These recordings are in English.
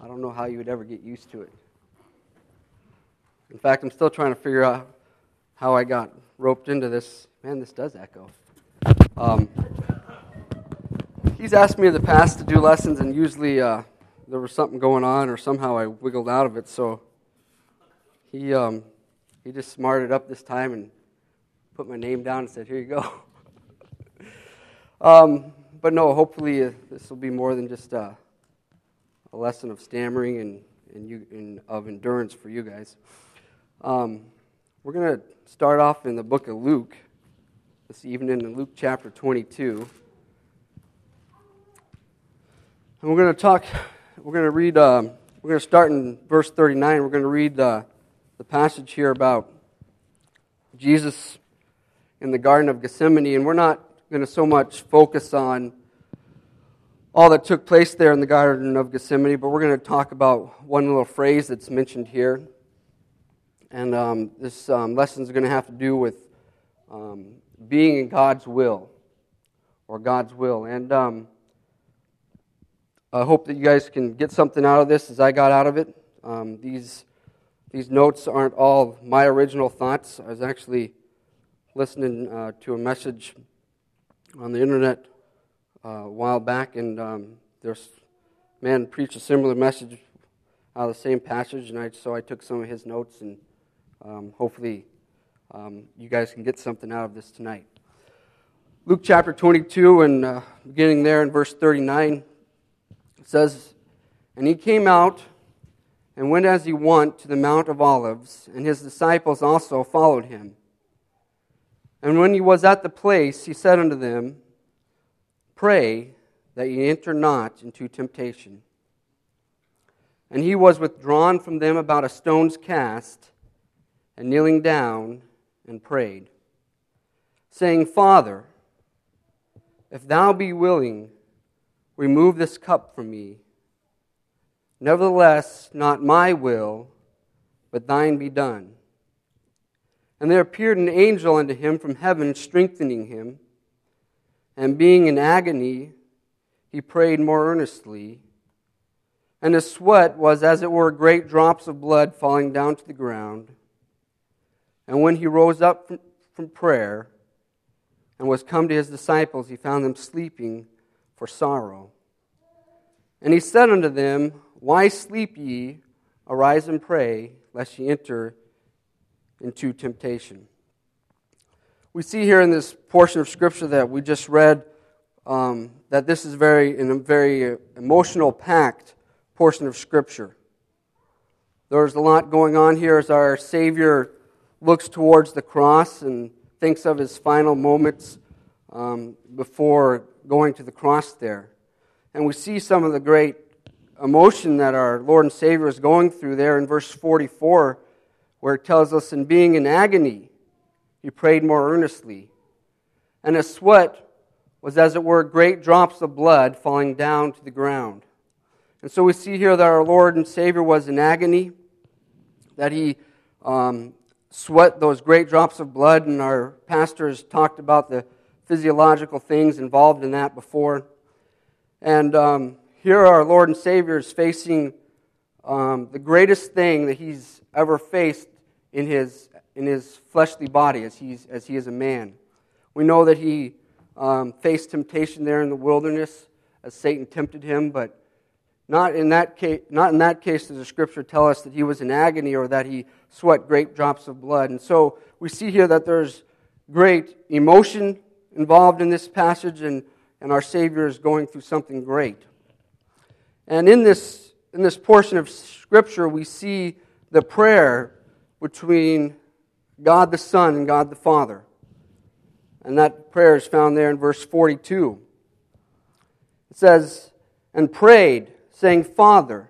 I don't know how you would ever get used to it. In fact, I'm still trying to figure out how I got roped into this. Man, this does echo. He's asked me in the past to do lessons, and usually there was something going on, or somehow I wiggled out of it. So he just smarted up this time and put my name down and said, "Here you go." But no, hopefully this will be more than just a lesson of stammering and of endurance for you guys. We're going to start off in the book of Luke this evening, in Luke chapter 22. And we're going to start in verse 39. We're going to read the passage here about Jesus in the Garden of Gethsemane, and we're not going to so much focus on all that took place there in the Garden of Gethsemane, but we're going to talk about one little phrase that's mentioned here. And this lesson is going to have to do with being in God's will, or God's will. And I hope that you guys can get something out of this as I got out of it. These notes aren't all my original thoughts. I was actually listening to a message on the internet a while back, and there's a man preached a similar message out of the same passage, and so I took some of his notes, and hopefully you guys can get something out of this tonight. Luke chapter 22, and beginning there in verse 39, it says, "And he came out and went as he wont to the Mount of Olives, and his disciples also followed him. And when he was at the place, he said unto them, Pray that ye enter not into temptation. And he was withdrawn from them about a stone's cast, and kneeling down, and prayed, saying, Father, if thou be willing, remove this cup from me. Nevertheless, not my will, but thine be done. And there appeared an angel unto him from heaven, strengthening him. And being in agony, he prayed more earnestly. And his sweat was as it were great drops of blood falling down to the ground. And when he rose up from prayer, and was come to his disciples, he found them sleeping for sorrow. And he said unto them, Why sleep ye? Arise and pray, lest ye enter into temptation. We see here in this portion of Scripture that we just read that this is a very emotional packed portion of Scripture. There's a lot going on here as our Savior looks towards the cross and thinks of his final moments before going to the cross there. And we see some of the great emotion that our Lord and Savior is going through there in verse 44, where it tells us, And being in agony, he prayed more earnestly. And his sweat was as it were great drops of blood falling down to the ground. And so we see here that our Lord and Savior was in agony, that he sweat those great drops of blood, and our pastor has talked about the physiological things involved in that before. And here our Lord and Savior is facing the greatest thing that he's ever faced in his fleshly body as he is a man. We know that he faced temptation there in the wilderness as Satan tempted him, but not in that case does the Scripture tell us that he was in agony or that he sweat great drops of blood. And so we see here that there's great emotion involved in this passage, and our Savior is going through something great. And in this portion of Scripture, we see the prayer between God the Son and God the Father. And that prayer is found there in verse 42. It says, And prayed, saying, Father,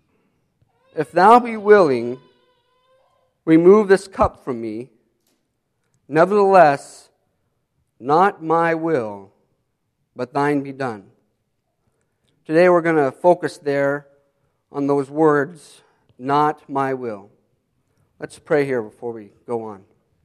if thou be willing, remove this cup from me. Nevertheless, not my will, but thine be done. Today we're going to focus there on those words, not my will. Let's pray here before we go on.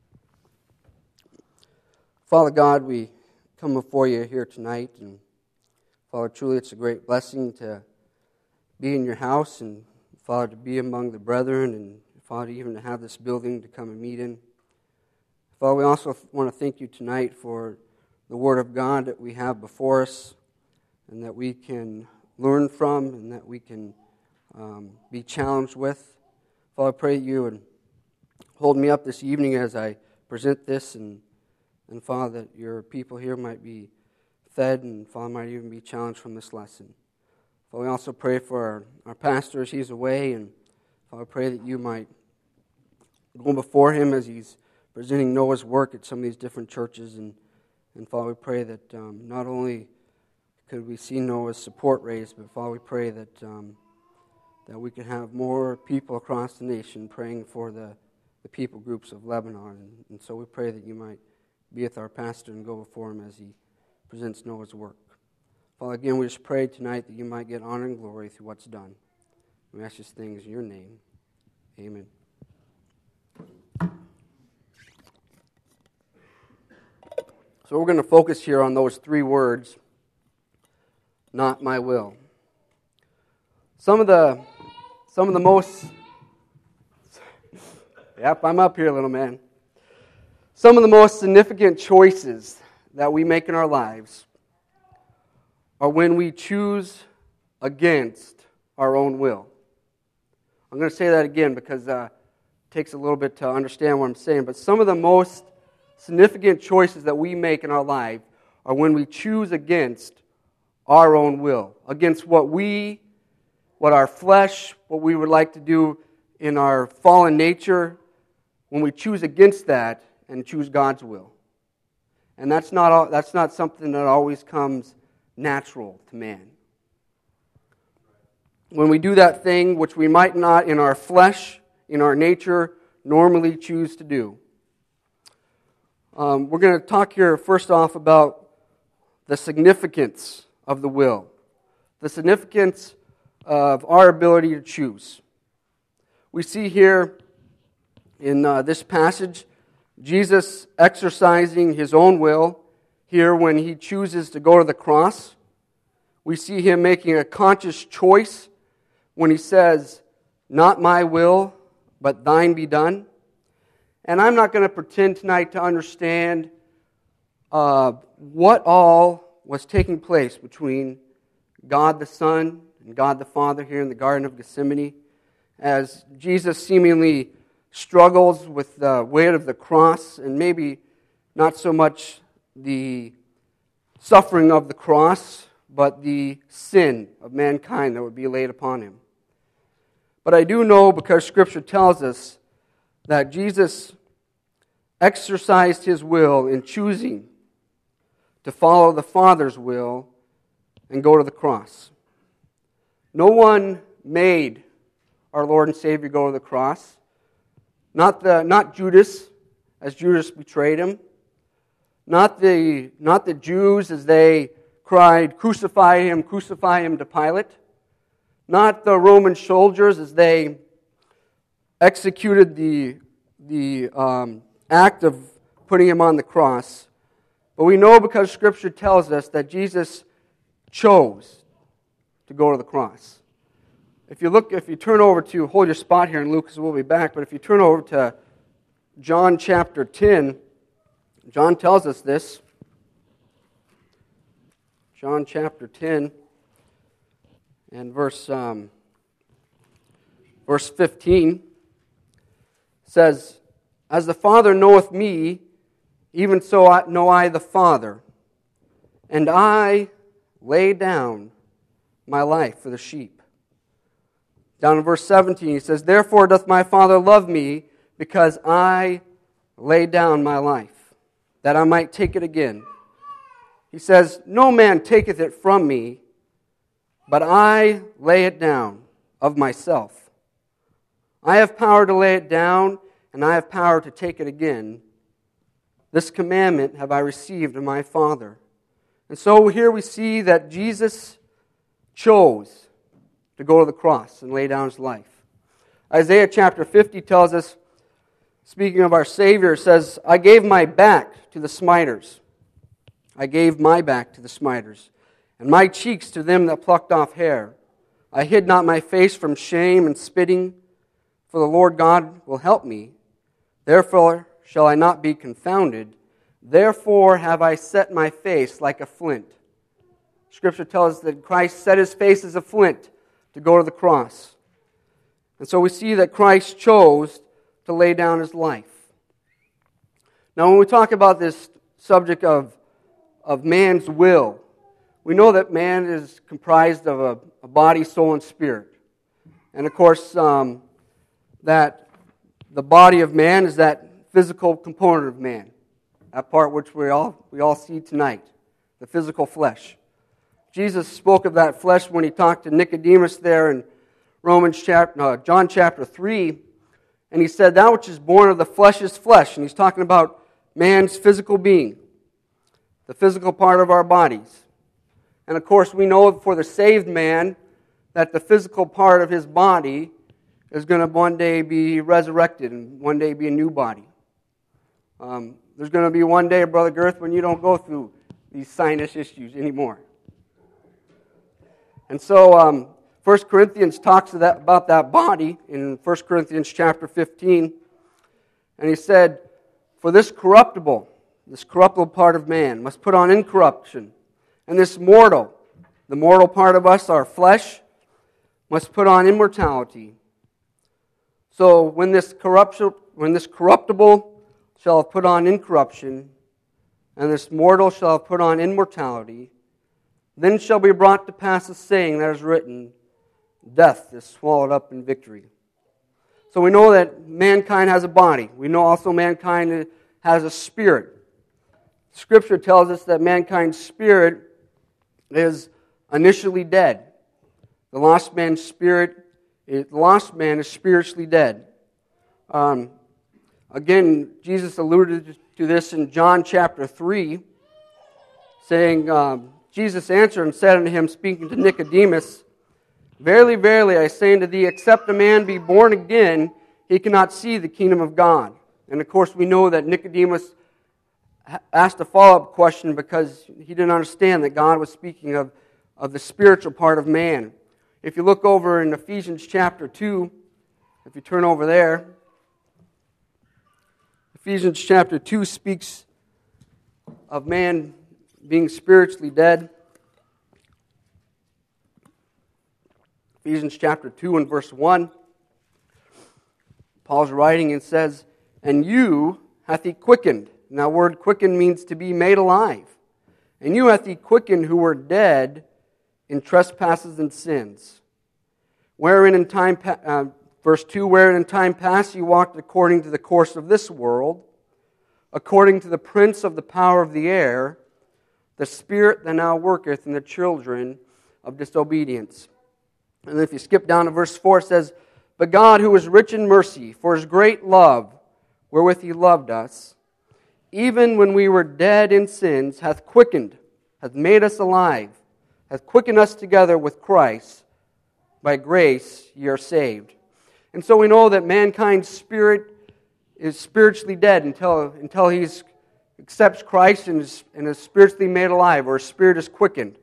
Father God, we come before you here tonight, and Father, truly it's a great blessing to be in your house, and Father, to be among the brethren, and Father, even to have this building to come and meet in. Father, we also want to thank you tonight for the Word of God that we have before us, and that we can learn from, and that we can be challenged with. Father, I pray you would hold me up this evening as I present this, and Father, that your people here might be fed, and Father, might even be challenged from this lesson. Father, we also pray for our pastor as he's away, and Father, I pray that you might go before him as he's presenting Noah's work at some of these different churches, and Father, we pray that not only could we see Noah's support raised, but Father, we pray that that we can have more people across the nation praying for the people groups of Lebanon. And so we pray that you might be with our pastor and go before him as he presents Noah's work. Father, again, we just pray tonight that you might get honor and glory through what's done. We ask these things in your name. Amen. So we're going to focus here on those three words, not my will. Some of the most, yep, I'm up here, little man. Some of the most significant choices that we make in our lives are when we choose against our own will. I'm going to say that again because it takes a little bit to understand what I'm saying, but some of the most significant choices that we make in our life are when we choose against our own will, against what our flesh, what we would like to do in our fallen nature, when we choose against that and choose God's will. And that's not something that always comes natural to man. When we do that thing which we might not in our flesh, in our nature, normally choose to do. We're going to talk here first off about the significance of the will. The significance of our ability to choose. We see here in this passage Jesus exercising his own will here when he chooses to go to the cross. We see him making a conscious choice when he says, "Not my will, but thine be done." And I'm not going to pretend tonight to understand what all was taking place between God the Son and God the Father here in the Garden of Gethsemane as Jesus seemingly struggles with the weight of the cross and maybe not so much the suffering of the cross, but the sin of mankind that would be laid upon him. But I do know, because Scripture tells us, that Jesus exercised his will in choosing to follow the Father's will and go to the cross. No one made our Lord and Savior go to the cross. Not Judas, as Judas betrayed him. Not the Jews as they cried, "Crucify him, crucify him," to Pilate. Not the Roman soldiers as they executed the act of putting him on the cross. But we know, because Scripture tells us, that Jesus chose to go to the cross. If you turn over to, hold your spot here, and Lucas will be back, but if you turn over to John chapter 10, John tells us this. John chapter 10 and verse 15 says, "As the Father knoweth me, even so know I the Father, and I lay down my life for the sheep." Down in verse 17, he says, "Therefore doth my Father love me, because I lay down my life, that I might take it again. He says, "No man taketh it from me, but I lay it down of myself. I have power to lay it down, and I have power to take it again. This commandment have I received of my Father." And so here we see that Jesus chose to go to the cross and lay down his life. Isaiah chapter 50 tells us, speaking of our Savior, says, "I gave my back to the smiters. I gave my back to the smiters, and my cheeks to them that plucked off hair. I hid not my face from shame and spitting, for the Lord God will help me. Therefore shall I not be confounded. Therefore have I set my face like a flint. Scripture tells us that Christ set his face as a flint to go to the cross. And so we see that Christ chose to lay down his life. Now when we talk about this subject of man's will, we know that man is comprised of a body, soul, and spirit. And of course, that the body of man is that physical component of man. That part which we all see tonight, the physical flesh. Jesus spoke of that flesh when he talked to Nicodemus there in John chapter 3, and he said, that which is born of the flesh is flesh. And he's talking about man's physical being, the physical part of our bodies. And of course, we know for the saved man that the physical part of his body is going to one day be resurrected and one day be a new body. There's going to be one day, Brother Girth, when you don't go through these sinus issues anymore. And so 1 Corinthians talks about that body in 1 Corinthians chapter 15. And he said, for this corruptible part of man must put on incorruption. And this mortal, the mortal part of us, our flesh, must put on immortality. So when this corruptible shall have put on incorruption, and this mortal shall have put on immortality, then shall be brought to pass the saying that is written, death is swallowed up in victory. So we know that mankind has a body. We know also mankind has a spirit. Scripture tells us that mankind's spirit is initially dead. The lost man is spiritually dead. Again, Jesus alluded to this in John chapter 3, saying, Jesus answered and said unto him, speaking to Nicodemus, verily, verily, I say unto thee, except a man be born again, he cannot see the kingdom of God. And of course, we know that Nicodemus asked a follow-up question because he didn't understand that God was speaking of the spiritual part of man. If you look over in Ephesians chapter 2, if you turn over there, Ephesians chapter 2 speaks of man being spiritually dead. Ephesians chapter 2 and verse 1, Paul's writing and says, and you hath he quickened. And that word quickened means to be made alive. And you hath he quickened who were dead in trespasses and sins. Wherein in time, verse 2, wherein in time past you walked according to the course of this world, according to the prince of the power of the air, the spirit that now worketh in the children of disobedience. And then if you skip down to verse 4, it says, but God, who is rich in mercy, for his great love, wherewith he loved us, even when we were dead in sins, hath quickened, hath made us alive, hath quickened us together with Christ. By grace ye are saved. And so we know that mankind's spirit is spiritually dead until he accepts Christ and is spiritually made alive, or his spirit is quickened.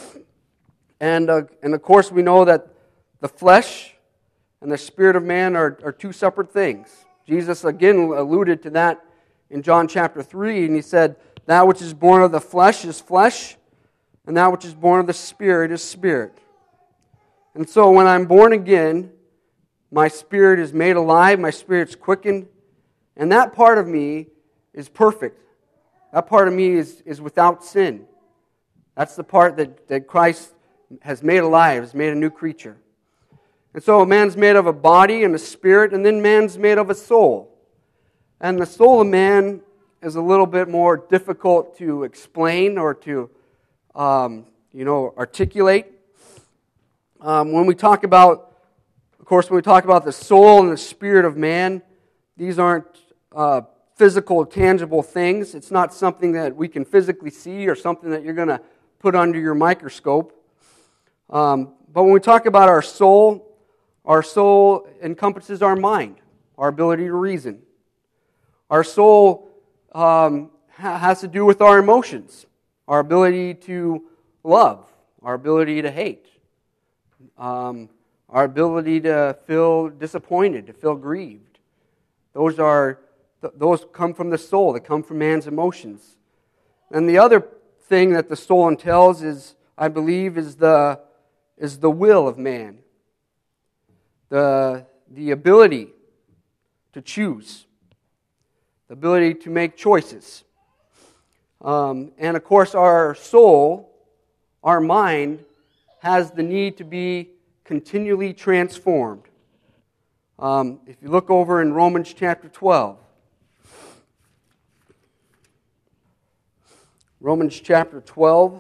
And of course we know that the flesh and the spirit of man are two separate things. Jesus again alluded to that in John chapter 3, and he said, that which is born of the flesh is flesh, and that which is born of the spirit is spirit. And so when I'm born again, my spirit is made alive, my spirit's quickened, and that part of me is perfect. That part of me is without sin. That's the part that Christ has made alive, has made a new creature. And so a man's made of a body and a spirit, and then man's made of a soul. And the soul of man is a little bit more difficult to explain or to articulate. When we talk about the soul and the spirit of man, these aren't physical, tangible things. It's not something that we can physically see or something that you're going to put under your microscope. But when we talk about our soul encompasses our mind, our ability to reason. Our soul has to do with our emotions, our ability to love, our ability to hate. our ability to feel disappointed, to feel grieved. Those come from the soul, they come from man's emotions. And the other thing that the soul entails is, I believe, is the will of man. The ability to choose. The ability to make choices. And of course our soul, our mind, has the need to be continually transformed. If you look over in Romans chapter 12. Romans chapter 12.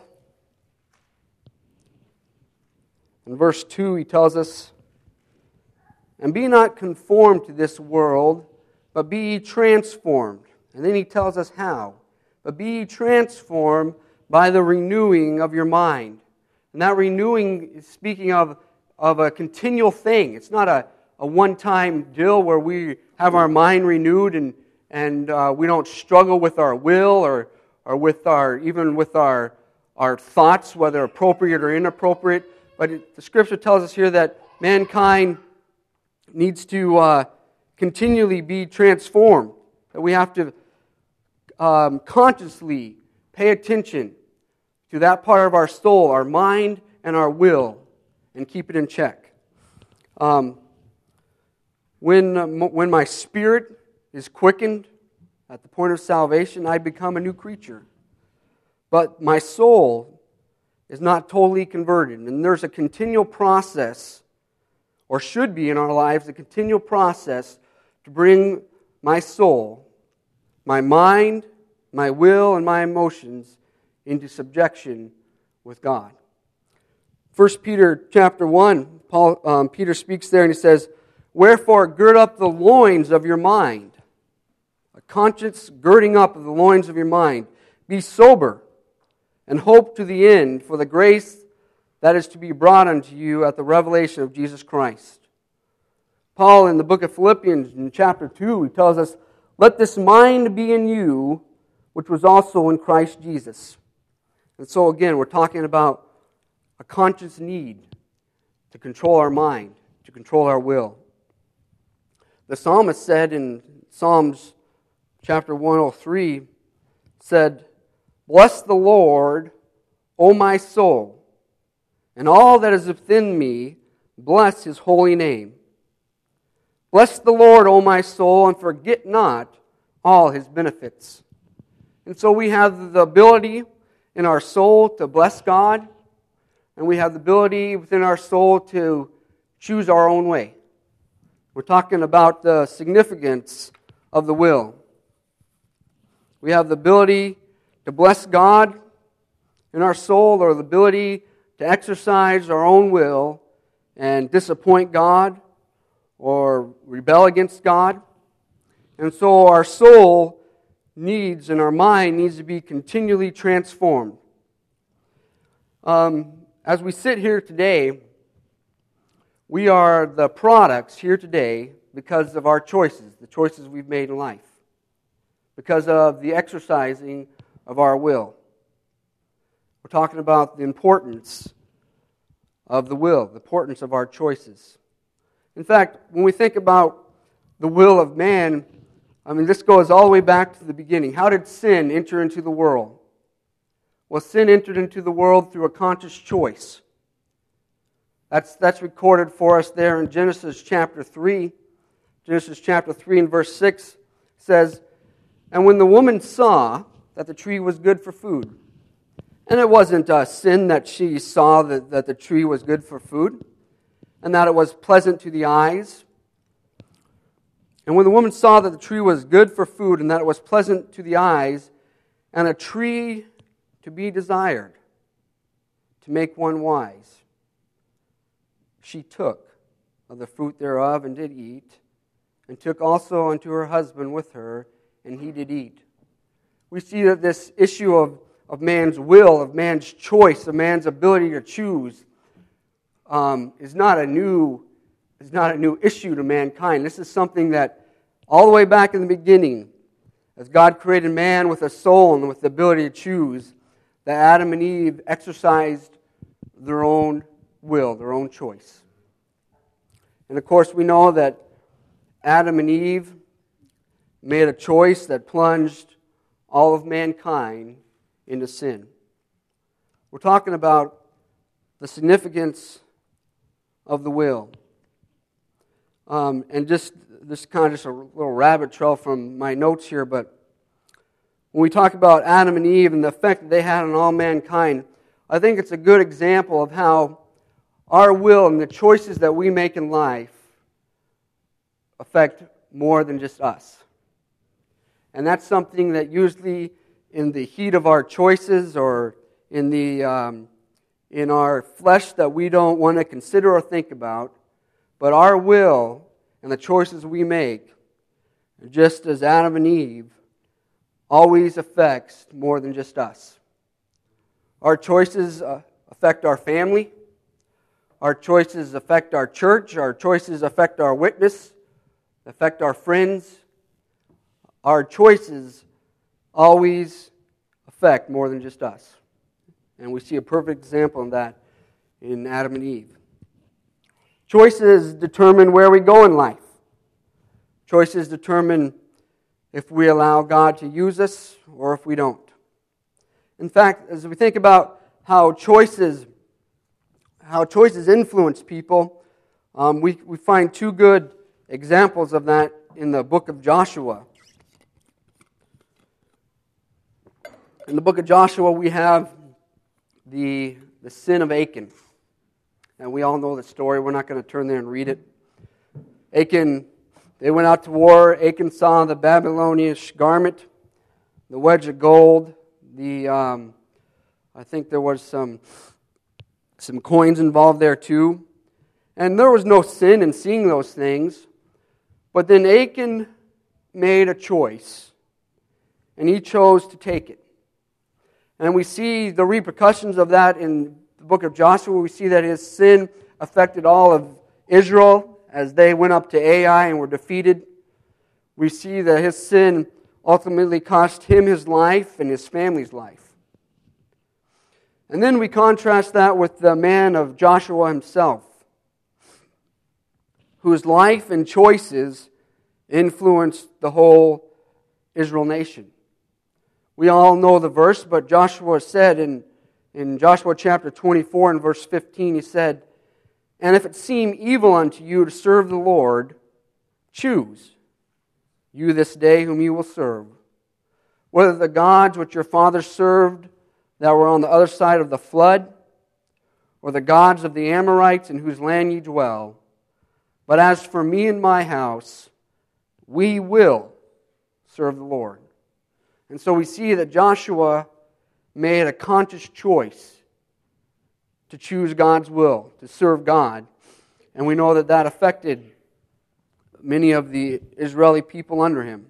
In verse 2 he tells us, "And be not conformed to this world, but be ye transformed." And then he tells us how. "But be ye transformed by the renewing of your mind." And that renewing is speaking of a continual thing. It's not a one-time deal where we have our mind renewed and we don't struggle with our will or with our thoughts, whether appropriate or inappropriate. But the Scripture tells us here that mankind needs to continually be transformed. That we have to consciously pay attention to that part of our soul, our mind and our will, and keep it in check. When my spirit is quickened at the point of salvation, I become a new creature. But my soul is not totally converted. And there's a continual process, or should be in our lives, a continual process to bring my soul, my mind, my will, and my emotions into subjection with God. 1 Peter chapter 1, Peter speaks there and he says, "Wherefore gird up the loins of your mind." A conscious girding up of the loins of your mind. "Be sober, and hope to the end for the grace that is to be brought unto you at the revelation of Jesus Christ." Paul in the book of Philippians in chapter 2, he tells us, "Let this mind be in you, which was also in Christ Jesus." And so again, we're talking about a conscious need to control our mind, to control our will. The psalmist said in Psalms chapter 103, said, "Bless the Lord, O my soul, and all that is within me, bless His holy name. Bless the Lord, O my soul, and forget not all His benefits." And so we have the ability in our soul to bless God, and we have the ability within our soul to choose our own way. We're talking about the significance of the will. We have the ability to bless God in our soul, or the ability to exercise our own will and disappoint God or rebel against God. And so our soul needs and our mind needs to be continually transformed. As we sit here today, we are the products here today because of our choices, the choices we've made in life, because of the exercising of our will. We're talking about the importance of the will, the importance of our choices. In fact, when we think about the will of man, this goes all the way back to the beginning. How did sin enter into the world? Well, sin entered into the world through a conscious choice. That's recorded for us there in Genesis chapter 3. Genesis chapter 3 and verse 6 says, "And when the woman saw that the tree was good for food," and it wasn't a sin that she saw that the tree was good for food, and that it was pleasant to the eyes. "And when the woman saw that the tree was good for food, and that it was pleasant to the eyes, and a tree to be desired, to make one wise, she took of the fruit thereof, and did eat, and took also unto her husband with her, and he did eat." We see that this issue of man's will, of man's choice, of man's ability to choose, is not a new issue to mankind. This is something that all the way back in the beginning, as God created man with a soul and with the ability to choose, that Adam and Eve exercised their own will, their own choice. And of course, we know that Adam and Eve made a choice that plunged all of mankind into sin. We're talking about the significance of the will. And just this kind of just a little rabbit trail from my notes here, but when we talk about Adam and Eve and the effect that they had on all mankind, I think it's a good example of how our will and the choices that we make in life affect more than just us. And that's something that usually in the heat of our choices or in our flesh that we don't want to consider or think about, but our will and the choices we make, just as Adam and Eve, always affects more than just us. Our choices affect our family. Our choices affect our church. Our choices affect our witness, affect our friends. Our choices always affect more than just us. And we see a perfect example of that in Adam and Eve. Choices determine where we go in life. Choices determine if we allow God to use us or if we don't. In fact, as we think about how choices influence people, we find two good examples of that in the book of Joshua. In the book of Joshua, we have the sin of Achan. And we all know the story. We're not going to turn there and read it. Achan, they went out to war. Achan saw the Babylonian garment, the wedge of gold, I think there was some coins involved there too. And there was no sin in seeing those things. But then Achan made a choice. And he chose to take it. And we see the repercussions of that in the book of Joshua. We see that his sin affected all of Israel as they went up to Ai and were defeated. We see that his sin ultimately cost him his life and his family's life. And then we contrast that with the man of Joshua himself, whose life and choices influenced the whole Israel nation. We all know the verse, but Joshua said in Joshua chapter 24 and verse 15, he said, "And if it seem evil unto you to serve the Lord, choose you this day whom you will serve, whether the gods which your fathers served that were on the other side of the flood, or the gods of the Amorites in whose land ye dwell. But as for me and my house, we will serve the Lord." And so we see that Joshua made a conscious choice to choose God's will, to serve God. And we know that that affected many of the Israeli people under him.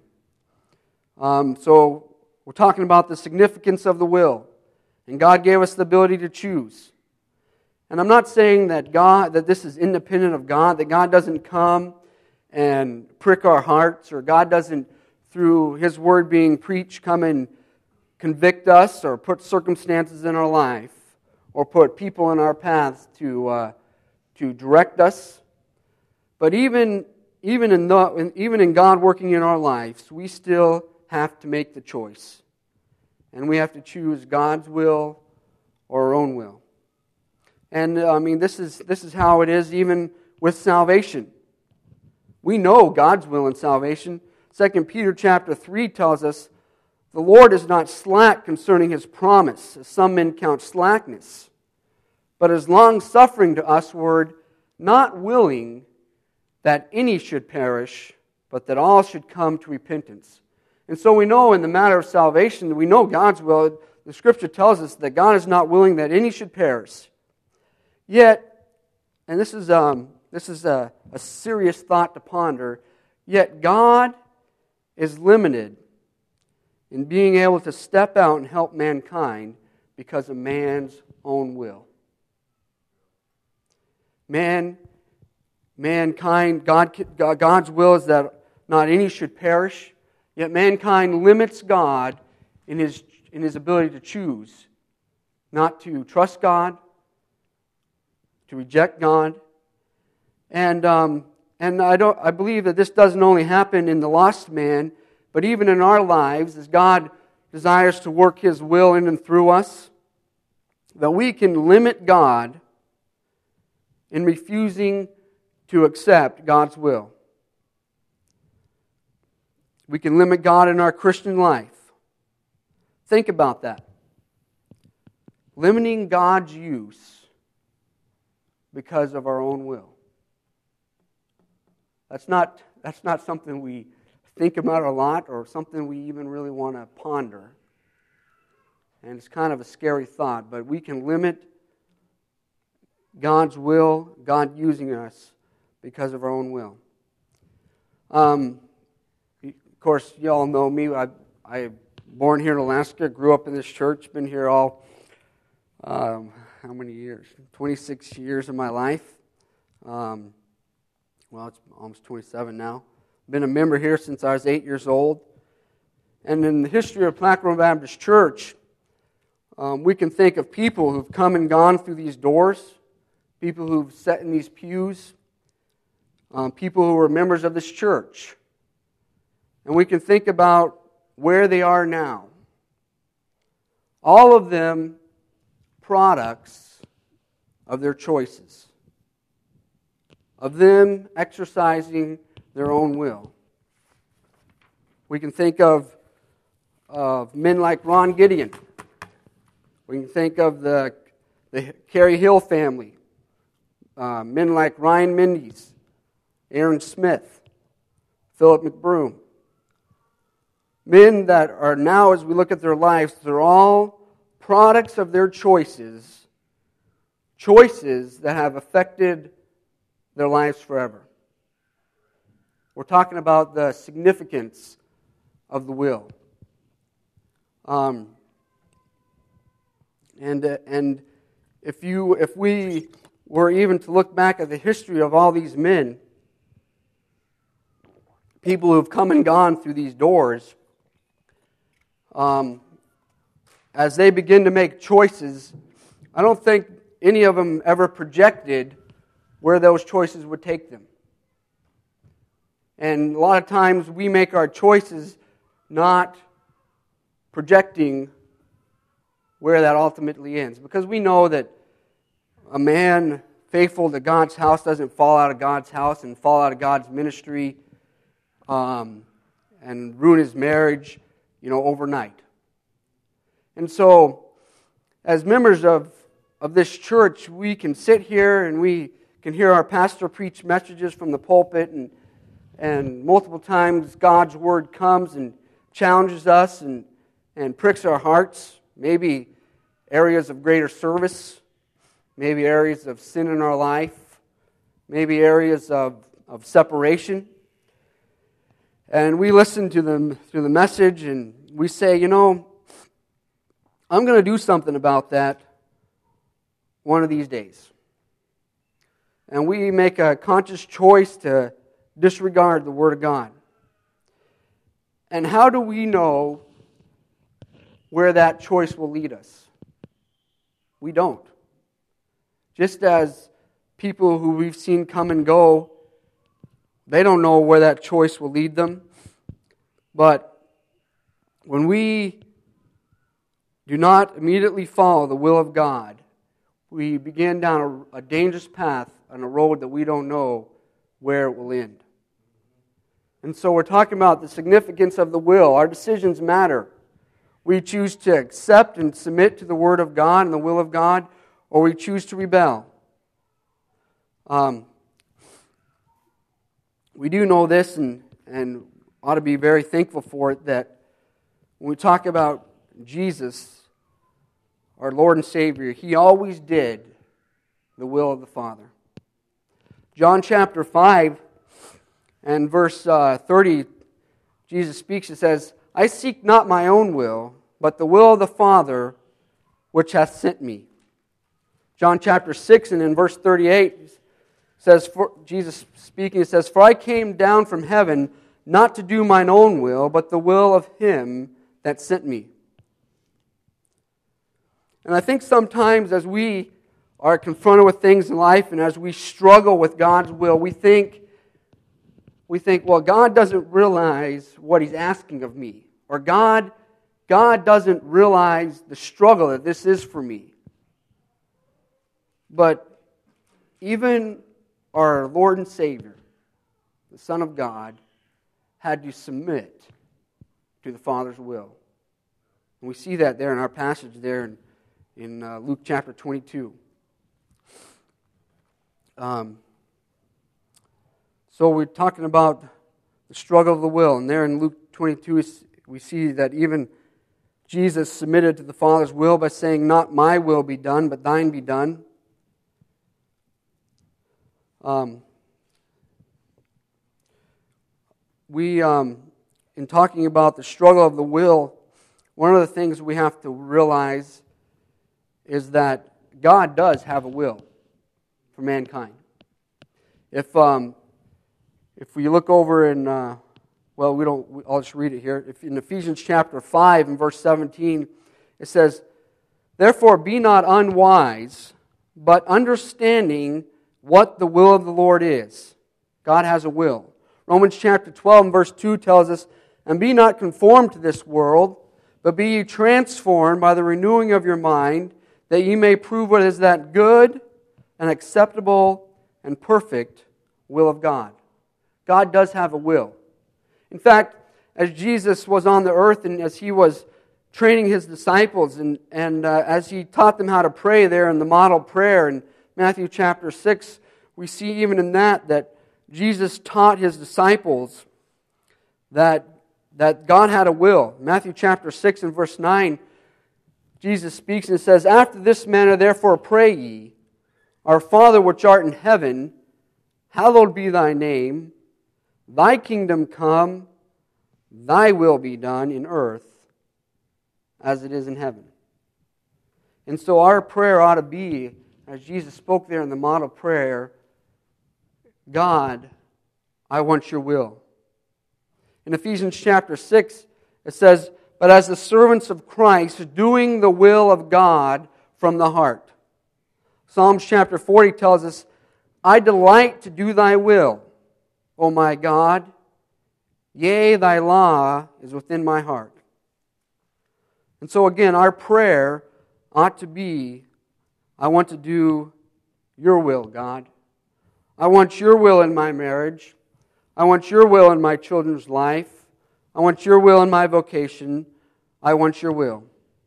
So we're talking about the significance of the will. And God gave us the ability to choose. And I'm not saying that this is independent of God, that God doesn't come and prick our hearts, or God doesn't, through His Word being preached, come and convict us, or put circumstances in our life, or put people in our paths to direct us. But even in God working in our lives, we still have to make the choice. And we have to choose God's will or our own will. And this is how it is even with salvation. We know God's will in salvation. 2 Peter chapter 3 tells us, "The Lord is not slack concerning His promise, as some men count slackness, but is long-suffering to usward, not willing that any should perish, but that all should come to repentance." And so we know in the matter of salvation, we know God's will. The Scripture tells us that God is not willing that any should perish. Yet, and this is a serious thought to ponder, yet God is limited in being able to step out and help mankind because of man's own will. Mankind, God's will is that not any should perish, yet mankind limits God in his ability to choose not to trust God, to reject God. And I believe that this doesn't only happen in the lost man, but even in our lives, as God desires to work His will in and through us, that we can limit God in refusing to accept God's will. We can limit God in our Christian life. Think about that. Limiting God's use because of our own will. That's not something we think about a lot or something we even really want to ponder. And it's kind of a scary thought, but we can limit God's will, God using us because of our own will. Of course, you all know me. I'm born here in Alaska, grew up in this church, been here all, how many years? 26 years of my life. Well, it's almost 27 now. Been a member here since I was 8 years old. And in the history of Platte Grove Baptist Church, we can think of people who've come and gone through these doors, people who've sat in these pews, people who were members of this church. And we can think about where they are now. All of them products of their choices, of them exercising their own will. We can think of men like Ron Gideon. We can think of the Carey Hill family, men like Ryan Mendes, Aaron Smith, Philip McBroom. Men that are now, as we look at their lives, they're all products of their choices that have affected their lives forever. We're talking about the significance of the will. And if we were even to look back at the history of all these men, people who have come and gone through these doors, as they begin to make choices, I don't think any of them ever projected where those choices would take them. And a lot of times we make our choices not projecting where that ultimately ends. Because we know that a man faithful to God's house doesn't fall out of God's house and fall out of God's ministry and ruin his marriage, overnight. And so, as members of this church, we can sit here and we can hear our pastor preach messages from the pulpit, and multiple times God's Word comes and challenges us and pricks our hearts. Maybe areas of greater service, maybe areas of sin in our life, maybe areas of separation. And we listen to them through the message and we say, I'm going to do something about that one of these days. And we make a conscious choice to disregard the Word of God. And how do we know where that choice will lead us? We don't. Just as people who we've seen come and go, they don't know where that choice will lead them. But when we do not immediately follow the will of God, we begin down a dangerous path on a road that we don't know where it will end. And so we're talking about the significance of the will. Our decisions matter. We choose to accept and submit to the Word of God and the will of God, or we choose to rebel. We do know this and ought to be very thankful for it, that when we talk about Jesus, our Lord and Savior, He always did the will of the Father. John chapter 5 and verse 30, Jesus speaks, it says, I seek not my own will, but the will of the Father which hath sent me. John chapter 6 and in verse 38 says, Jesus speaking, it says, For I came down from heaven not to do mine own will, but the will of Him that sent me. And I think sometimes as we are confronted with things in life, and as we struggle with God's will, we think, well, God doesn't realize what He's asking of me. Or God doesn't realize the struggle that this is for me. But even our Lord and Savior, the Son of God, had to submit to the Father's will. And we see that there in our passage there in Luke chapter 22. So we're talking about the struggle of the will. And there in Luke 22, we see that even Jesus submitted to the Father's will by saying, "Not my will be done, but thine be done." In talking about the struggle of the will, one of the things we have to realize is that God does have a will for mankind. If we look over in, I'll just read it here. If in Ephesians chapter 5 and verse 17, it says, "Therefore be not unwise, but understanding what the will of the Lord is." God has a will. Romans chapter 12 and verse 2 tells us, "And be not conformed to this world, but be ye transformed by the renewing of your mind, that ye may prove what is that good and acceptable and perfect will of God." God does have a will. In fact, as Jesus was on the earth and as He was training His disciples and as He taught them how to pray there in the model prayer in Matthew chapter 6, we see even in that Jesus taught His disciples that God had a will. Matthew chapter 6 and verse 9, Jesus speaks and says, "After this manner therefore pray ye, Our Father which art in heaven, hallowed be thy name, thy kingdom come, thy will be done in earth as it is in heaven." And so our prayer ought to be, as Jesus spoke there in the model prayer, "God, I want your will." In Ephesians chapter 6, it says, "But as the servants of Christ, doing the will of God from the heart." Psalms chapter 40 tells us, "I delight to do thy will, O my God. Yea, thy law is within my heart." And so again, our prayer ought to be, "I want to do your will, God. I want your will in my marriage. I want your will in my children's life. I want your will in my vocation. I want your will."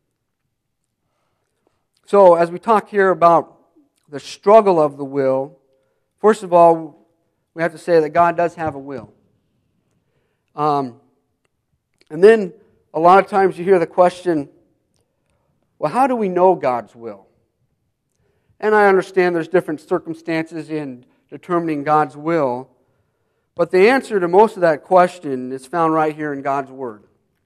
So as we talk here about the struggle of the will, first of all, we have to say that God does have a will. And then a lot of times you hear the question, well, how do we know God's will? And I understand there's different circumstances in determining God's will, but the answer to most of that question is found right here in God's Word.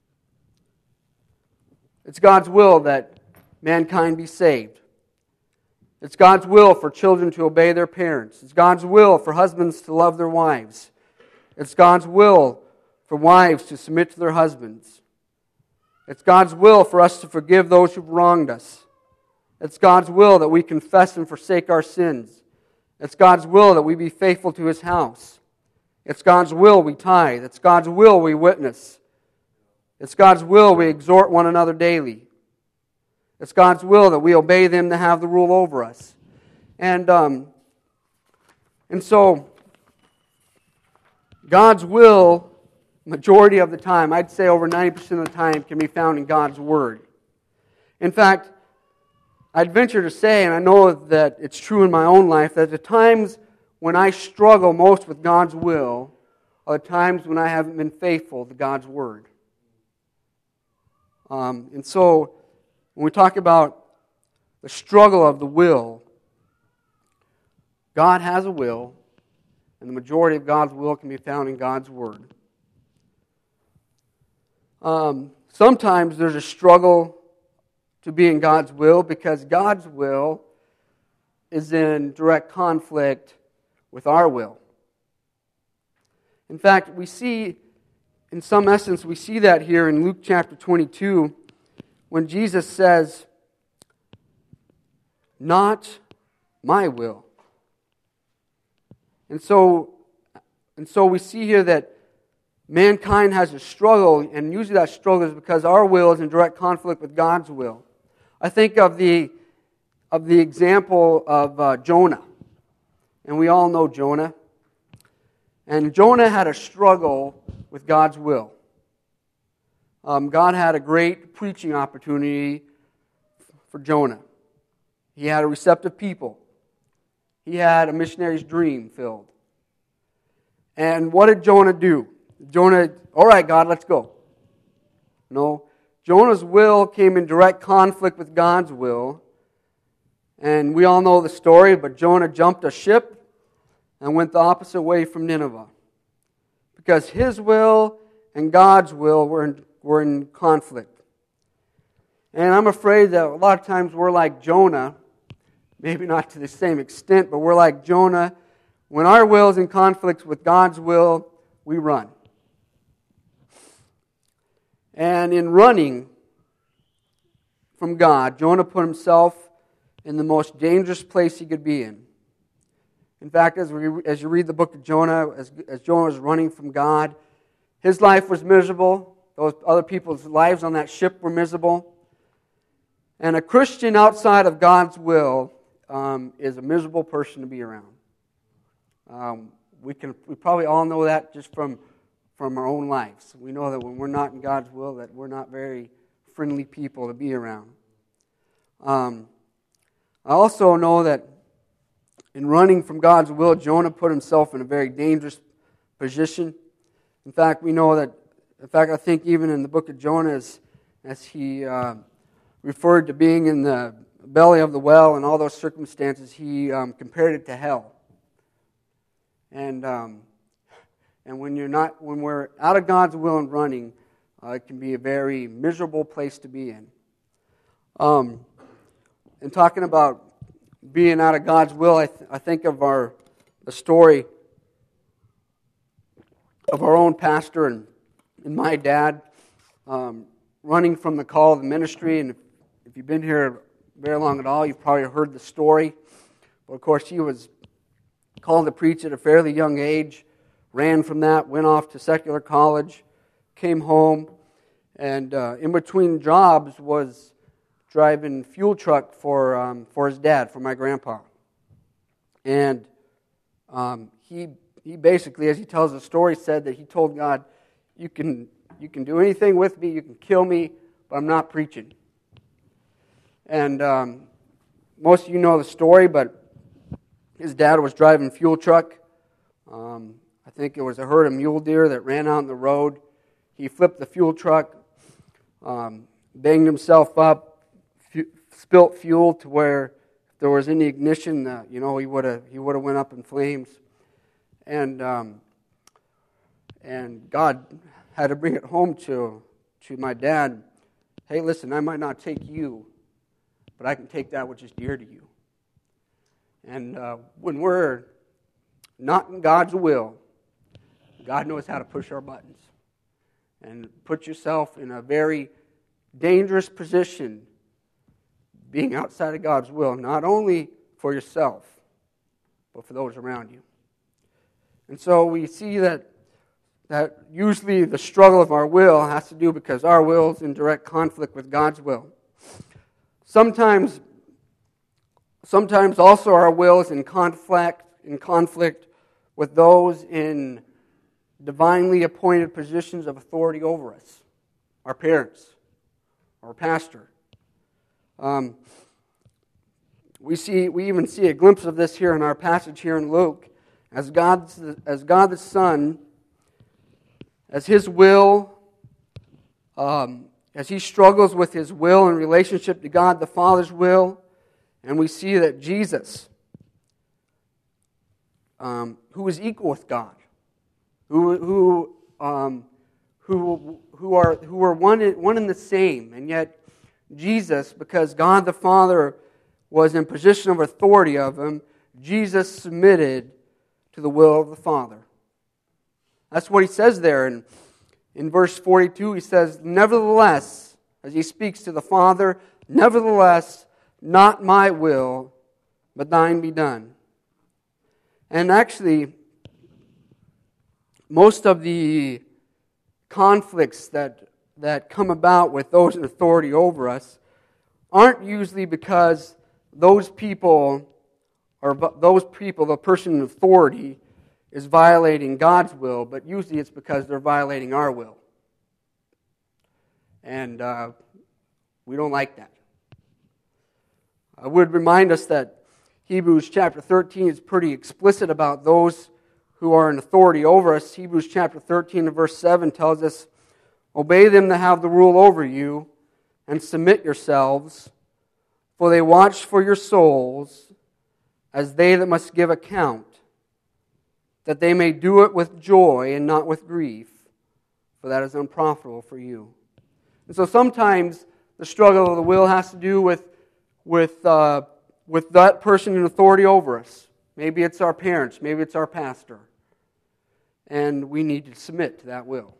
It's God's will that mankind be saved. It's God's will for children to obey their parents. It's God's will for husbands to love their wives. It's God's will for wives to submit to their husbands. It's God's will for us to forgive those who've wronged us. It's God's will that we confess and forsake our sins. It's God's will that we be faithful to His house. It's God's will we tithe. It's God's will we witness. It's God's will we exhort one another daily. It's God's will that we obey them to have the rule over us. And so, God's will, majority of the time, I'd say over 90% of the time, can be found in God's Word. In fact, I'd venture to say, and I know that it's true in my own life, that the times when I struggle most with God's will are the times when I haven't been faithful to God's Word. And so, when we talk about the struggle of the will, God has a will, and the majority of God's will can be found in God's Word. Sometimes there's a struggle to be in God's will because God's will is in direct conflict with our will. In fact, we see, in some essence, we see that here in Luke chapter 22, when Jesus says, "Not my will. And so we see here that mankind has a struggle, and usually that struggle is because our will is in direct conflict with God's will. I think of the example of Jonah, and we all know Jonah. And Jonah had a struggle with God's will. God had a great preaching opportunity for Jonah. He had a receptive people. He had a missionary's dream filled. And what did Jonah do? Jonah, all right, God, let's go. No. Jonah's will came in direct conflict with God's will. And we all know the story, but Jonah jumped a ship and went the opposite way from Nineveh. Because his will and God's will were in conflict. And I'm afraid that a lot of times we're like Jonah, maybe not to the same extent, but we're like Jonah. When our will is in conflict with God's will, we run. And in running from God, Jonah put himself in the most dangerous place he could be in. In fact, as you read the book of Jonah, as Jonah was running from God, his life was miserable. Those other people's lives on that ship were miserable. And a Christian outside of God's will is a miserable person to be around. We probably all know that just from our own lives. We know that when we're not in God's will, that we're not very friendly people to be around. I also know that in running from God's will, Jonah put himself in a very dangerous position. In fact, we know that, I think even in the book of Jonah, as he referred to being in the belly of the well and all those circumstances, he compared it to hell. And when we're out of God's will and running, it can be a very miserable place to be in. And talking about being out of God's will, I think of the story of our own pastor and my dad running from the call of the ministry. And if you've been here very long at all, you've probably heard the story. But of course, he was called to preach at a fairly young age, ran from that, went off to secular college, came home, and in between jobs was driving fuel truck for his dad, for my grandpa. And he basically, as he tells the story, said that he told God, you can do anything with me, you can kill me, but I'm not preaching. And most of you know the story, but his dad was driving a fuel truck. I think it was a herd of mule deer that ran out in the road. He flipped the fuel truck, banged himself up, spilt fuel to where if there was any ignition, he would have went up in flames, and God had to bring it home to my dad. Hey, listen, I might not take you, but I can take that which is dear to you. And when we're not in God's will, God knows how to push our buttons and put yourself in a very dangerous position being outside of God's will, not only for yourself, but for those around you. And so we see that usually the struggle of our will has to do because our will is in direct conflict with God's will. Sometimes also our will is in conflict with those in divinely appointed positions of authority over us, our parents, our pastor. We even see a glimpse of this here in our passage here in Luke, as God the Son, as His will, as He struggles with His will in relationship to God the Father's will, and we see that Jesus, who is equal with God, who are one and the same, and yet Jesus, because God the Father was in position of authority of Him, Jesus submitted to the will of the Father. That's what He says there. And in verse 42, He says, nevertheless, as He speaks to the Father, nevertheless, not my will, but thine be done. And actually, most of the conflicts that come about with those in authority over us aren't usually because those people, the person in authority, is violating God's will, but usually it's because they're violating our will. And we don't like that. I would remind us that Hebrews chapter 13 is pretty explicit about those who are in authority over us. Hebrews chapter 13 and verse 7 tells us, "Obey them that have the rule over you, and submit yourselves, for they watch for your souls, as they that must give account, that they may do it with joy and not with grief, for that is unprofitable for you." And so sometimes the struggle of the will has to do with that person in authority over us. Maybe it's our parents, maybe it's our pastor. And we need to submit to that will.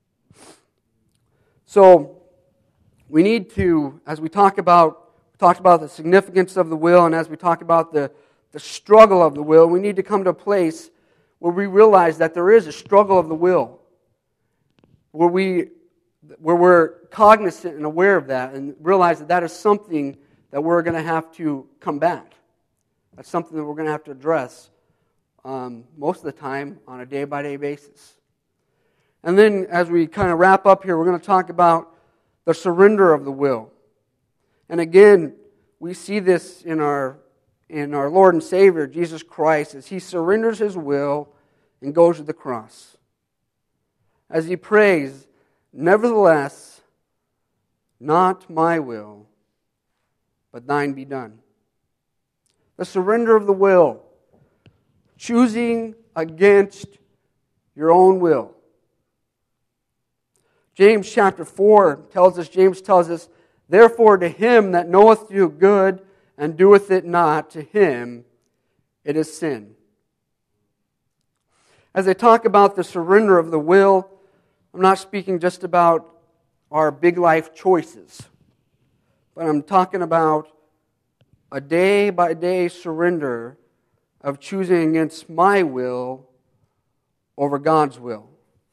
So we need to, as we talked about the significance of the will, and as we talk about the struggle of the will, we need to come to a place where we realize that there is a struggle of the will, where we're cognizant and aware of that, and realize that is something that we're going to have to combat. That's something that we're going to have to address most of the time on a day-by-day basis. And then as we kind of wrap up here, we're going to talk about the surrender of the will. And again, we see this in our Lord and Savior, Jesus Christ, as He surrenders His will and goes to the cross. As He prays, "Nevertheless, not my will, but thine be done." The surrender of the will. Choosing against your own will. James chapter 4 tells us, "Therefore to him that knoweth to do good and doeth it not, to him it is sin." As I talk about the surrender of the will, I'm not speaking just about our big life choices, but I'm talking about a day-by-day surrender of choosing against my will over God's will.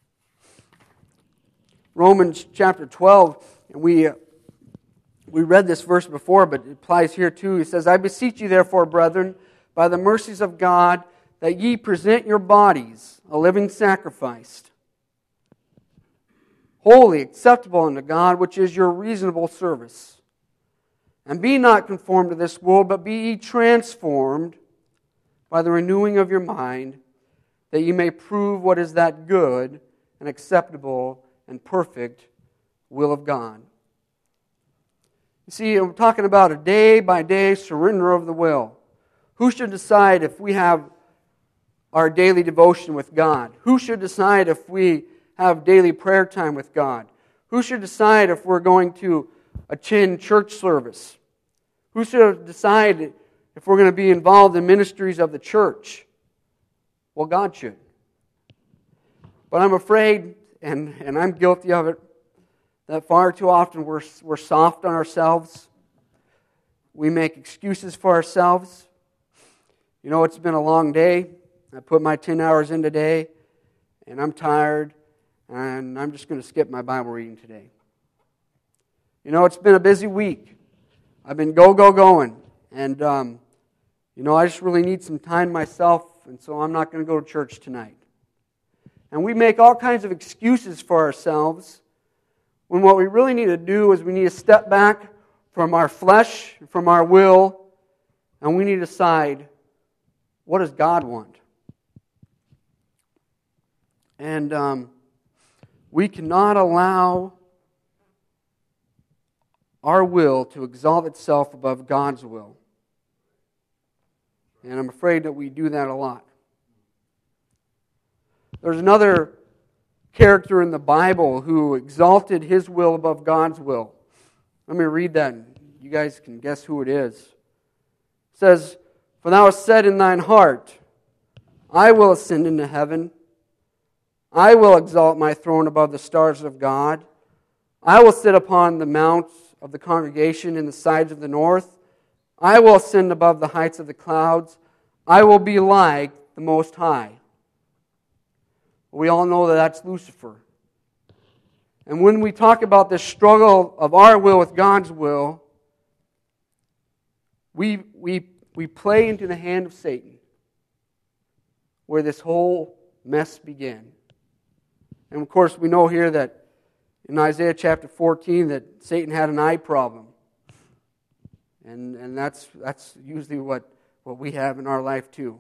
Romans chapter 12, and we read this verse before, but it applies here too. It says, "I beseech you therefore, brethren, by the mercies of God, that ye present your bodies a living sacrifice, holy, acceptable unto God, which is your reasonable service. And be not conformed to this world, but be ye transformed by the renewing of your mind, that ye may prove what is that good and acceptable and perfect will of God." You see, I'm talking about a day-by-day surrender of the will. Who should decide if we have our daily devotion with God? Who should decide if we have daily prayer time with God? Who should decide if we're going to attend church service? Who should decide if we're going to be involved in ministries of the church? Well, God should. But I'm afraid, and I'm guilty of it, that far too often we're soft on ourselves. We make excuses for ourselves. You know, it's been a long day. I put my 10 hours in today, and I'm tired, and I'm just going to skip my Bible reading today. You know, it's been a busy week. I've been going. And, I just really need some time myself, and so I'm not going to go to church tonight. And we make all kinds of excuses for ourselves, when what we really need to do is we need to step back from our flesh, from our will, and we need to decide, what does God want? And we cannot allow our will to exalt itself above God's will. And I'm afraid that we do that a lot. There's another character in the Bible who exalted his will above God's will. Let me read that, and you guys can guess who it is. It says, "For thou hast said in thine heart, I will ascend into heaven. I will exalt my throne above the stars of God. I will sit upon the mounts of the congregation in the sides of the north. I will ascend above the heights of the clouds. I will be like the Most High. We all know that that's Lucifer. And when we talk about this struggle of our will with God's will, we play into the hand of Satan, where this whole mess began. And of course, we know here that in Isaiah chapter 14 that Satan had an eye problem. And that's usually what we have in our life too.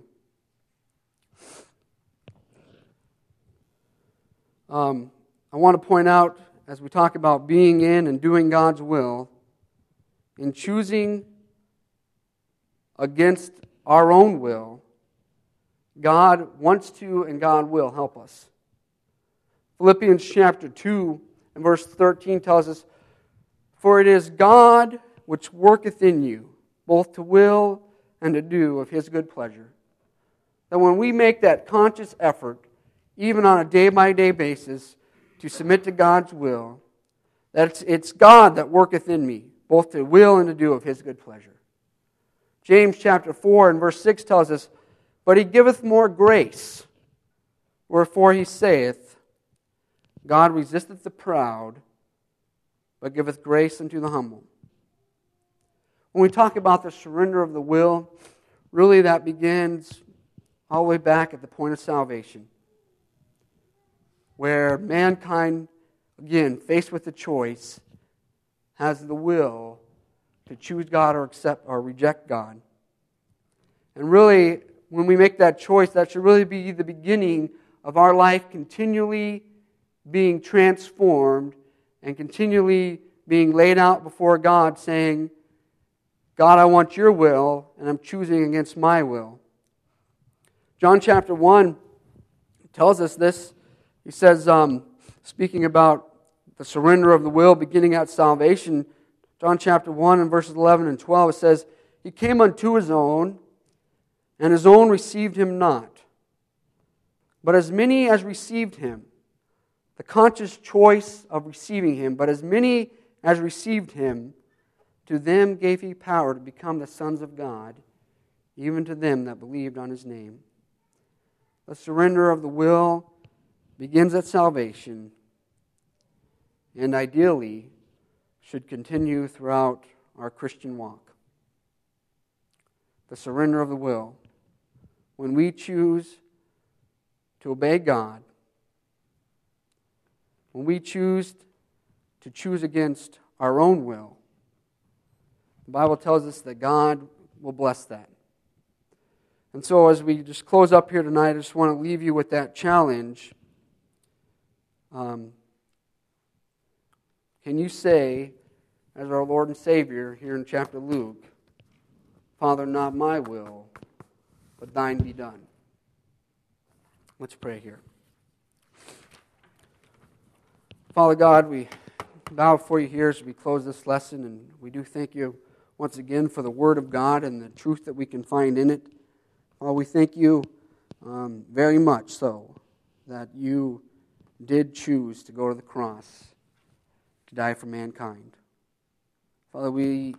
I want to point out, as we talk about being in and doing God's will, in choosing against our own will, God wants to and God will help us. Philippians chapter 2 and verse 13 tells us, "For it is God which worketh in you, both to will and to do of His good pleasure." That when we make that conscious effort, even on a day-by-day basis, to submit to God's will, that it's God that worketh in me, both to will and to do of His good pleasure. James chapter 4 and verse 6 tells us, "But He giveth more grace, wherefore He saith, God resisteth the proud, but giveth grace unto the humble." When we talk about the surrender of the will, really that begins all the way back at the point of salvation, where mankind, again, faced with the choice, has the will to choose God or accept or reject God. And really, when we make that choice, that should really be the beginning of our life continually being transformed and continually being laid out before God, saying, God, I want your will, and I'm choosing against my will. John chapter 1 tells us this. He says, speaking about the surrender of the will beginning at salvation, John chapter 1 and verses 11 and 12, it says, "He came unto His own, and His own received Him not. But as many as received Him," the conscious choice of receiving Him, "but as many as received Him, to them gave He power to become the sons of God, even to them that believed on His name." The surrender of the will begins at salvation, and ideally should continue throughout our Christian walk. The surrender of the will. When we choose to obey God, when we choose against our own will, the Bible tells us that God will bless that. And so as we just close up here tonight, I just want to leave you with that challenge. Can you say, as our Lord and Savior here in chapter Luke, "Father, not my will, but thine be done"? Let's pray here. Father God, we bow before you here as we close this lesson, and we do thank you once again for the Word of God and the truth that we can find in it. Father, we thank you very much so that you did choose to go to the cross to die for mankind. Father, we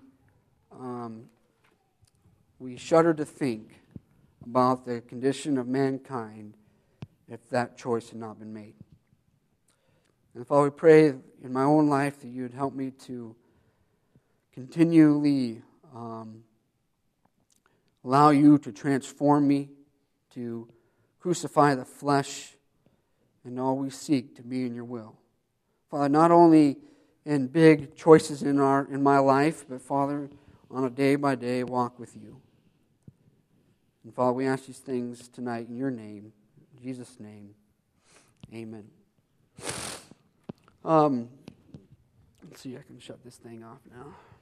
shudder to think about the condition of mankind if that choice had not been made. And Father, we pray in my own life that you'd help me to continually allow you to transform me, to crucify the flesh, and always seek to be in your will. Father, not only in big choices in my life, but Father, on a day-by-day walk with you. And Father, we ask these things tonight in your name, in Jesus' name. Amen. Let's see, I can shut this thing off now.